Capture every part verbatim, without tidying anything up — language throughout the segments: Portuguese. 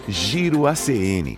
Giro A C N.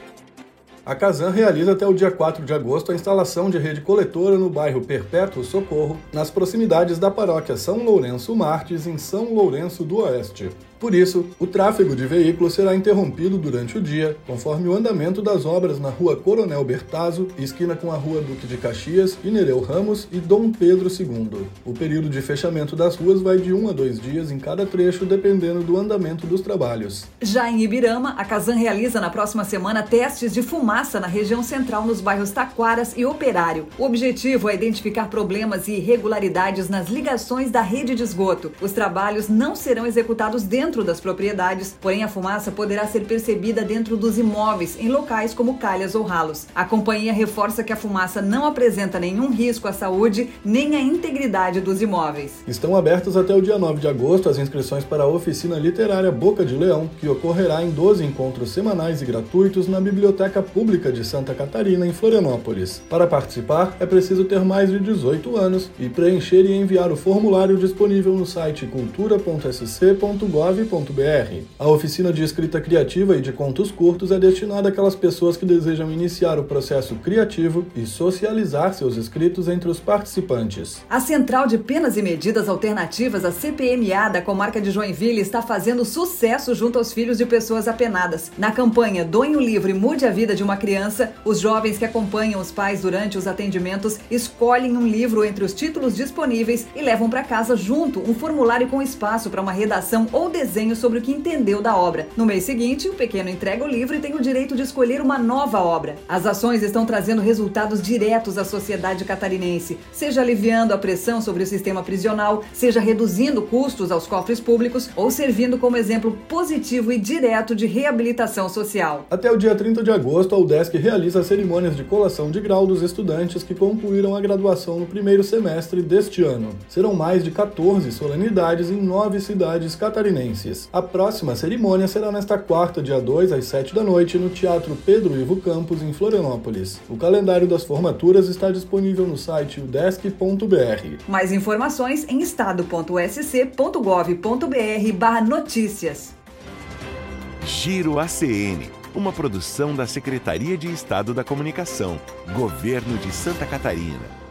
A Casan realiza até o dia quatro de agosto a instalação de rede coletora no bairro Perpétuo Socorro, nas proximidades da paróquia São Lourenço Martes, em São Lourenço do Oeste. Por isso, o tráfego de veículos será interrompido durante o dia, conforme o andamento das obras na Rua Coronel Bertazzo, esquina com a Rua Duque de Caxias, e Nereu Ramos e Dom Pedro segundo. O período de fechamento das ruas vai de um a dois dias em cada trecho, dependendo do andamento dos trabalhos. Já em Ibirama, a Casan realiza na próxima semana testes de fumaça na região central nos bairros Taquaras e Operário. O objetivo é identificar problemas e irregularidades nas ligações da rede de esgoto. Os trabalhos não serão executados dentro dentro das propriedades, porém a fumaça poderá ser percebida dentro dos imóveis, em locais como calhas ou ralos. A companhia reforça que a fumaça não apresenta nenhum risco à saúde nem à integridade dos imóveis. Estão abertas até o dia nove de agosto as inscrições para a oficina literária Boca de Leão, que ocorrerá em doze encontros semanais e gratuitos na Biblioteca Pública de Santa Catarina, em Florianópolis. Para participar, é preciso ter mais de dezoito anos e preencher e enviar o formulário disponível no site cultura ponto s c ponto gov ponto b r. A oficina de escrita criativa e de contos curtos é destinada àquelas pessoas que desejam iniciar o processo criativo e socializar seus escritos entre os participantes. A Central de Penas e Medidas Alternativas, a C P M A da comarca de Joinville, está fazendo sucesso junto aos filhos de pessoas apenadas. Na campanha Doe um Livro e Mude a Vida de uma Criança, os jovens que acompanham os pais durante os atendimentos escolhem um livro entre os títulos disponíveis e levam para casa junto um formulário com espaço para uma redação ou desenho sobre o que entendeu da obra. No mês seguinte, o pequeno entrega o livro e tem o direito de escolher uma nova obra. As ações estão trazendo resultados diretos à sociedade catarinense, seja aliviando a pressão sobre o sistema prisional, seja reduzindo custos aos cofres públicos ou servindo como exemplo positivo e direto de reabilitação social. Até o dia trinta de agosto, a UDESC realiza cerimônias de colação de grau dos estudantes que concluíram a graduação no primeiro semestre deste ano. Serão mais de quatorze solenidades em nove cidades catarinenses. A próxima cerimônia será nesta quarta, dia dois, às sete da noite, no Teatro Pedro Ivo Campos, em Florianópolis. O calendário das formaturas está disponível no site udesc ponto b r. Mais informações em estado ponto s c ponto gov ponto b r barra notícias. Giro A C N, uma produção da Secretaria de Estado da Comunicação, Governo de Santa Catarina.